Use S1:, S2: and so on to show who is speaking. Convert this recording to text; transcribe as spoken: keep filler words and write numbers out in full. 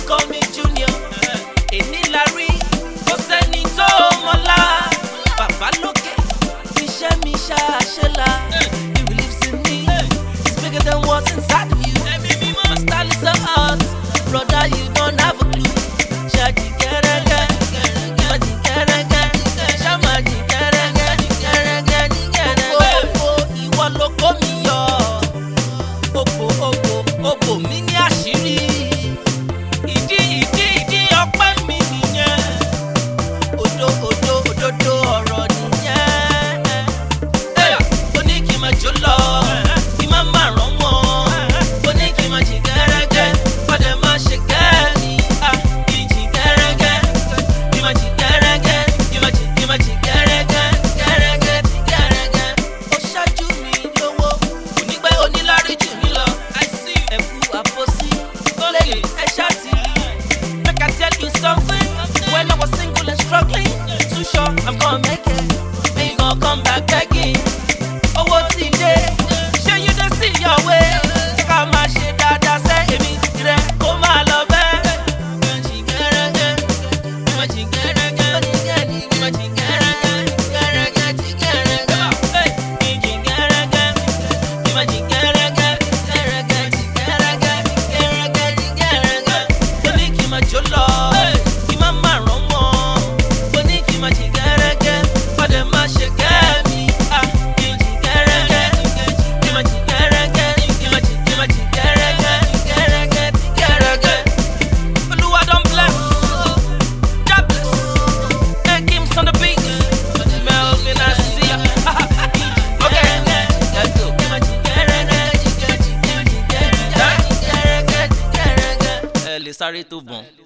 S1: call me Junior. Èní la rí, kò sẹ́ni tó mọ̀la. Bàbá lókè, iṣẹ́ mi ṣàṣẹ́la. He believes in me, it's bigger than what's inside of you. My style is so hot, brother, you don't have a clue. Ṣáàjì gẹ́rẹ́gẹ́, ṣáàjì gẹ́rẹ́gẹ́, ṣáàjì gẹ́rẹ́gẹ́, gẹ́rẹ́gẹ́, gẹ́rẹ́gẹ́. Òpó ìwọ ló kó mi yọ. Òpó òpó òpó mi ní àṣírí. Ìdí ìdí ìdí ọpẹ́ mi nìyẹn. Òdo òdo òdodo ọ̀rọ̀ nìyẹn. Ó ní kí n máa jó lọ, kí n má má rán wọn. Ó ní kí n máa jì gẹ́rẹ́gẹ́, padà má ṣe kẹ́ni. Kí n jì gẹ́rẹ́gẹ́, kí n máa jì gẹ́rẹ́gẹ́, kí n máa jì kí n máa jì gẹ́rẹ́gẹ́, gẹ́rẹ́gẹ́ ti gẹ́rẹ́gẹ́. Ó ṣáájú mi lówó, kò ní pẹ́ onílárí jù mí lọ. Ẹ̀kú àpòsí, ó lè ẹ ṣáàtì. Make I tell you something, when I was single and struggling, too sure I'm gonna make it, and you gonna come back begging. Owó ti dé, ṣé you dey see your way? Ká máa ṣe dáadáa sẹ́ èmi rẹ̀ kó máa lọ bẹ́ẹ̀. Ìmọ̀jì gẹ́rẹ́gẹ́, ìmọ̀jì gẹ́rẹ́gẹ́, ìmọ̀jì gẹ́rẹ́gẹ́, gẹ́rẹ́gẹ́ ti gẹ́rẹ́gẹ́. Ìmọ̀jì gẹ́rẹ́gẹ́, ìmọ̀jì gẹ́rẹ́gẹ́, gẹ́rẹ́gẹ́ ti gẹ́rẹ́gẹ́, gẹ́rẹ́gẹ́ ti gẹ́rẹ́gẹ́. Ó ní kí n máa jó lọ, kí n má má rán wọn. Ó ní kí n máa jì gẹ́rẹ́gẹ́, padà má ṣe kẹ́mi. Ìmọ̀jì gẹ́rẹ́gẹ́, ìmọ̀jì gẹ́rẹ́gẹ́, ìmọ̀jì ìmọ̀jì gẹ́rẹ́gẹ́, gẹ́rẹ́gẹ́ ti gẹ́rẹ́gẹ́. Olúwa don bless, God bless. Hey, Kim's on the beat, Melvin Asia. Okay, let's go. Ìmọ̀jì gẹ́rẹ́gẹ́, ìmọ̀jì gẹ́rẹ́gẹ́, gẹ́rẹ́gẹ́ ti gẹ́rẹ́gẹ́. Ẹ lè sáré tó bọ̀n.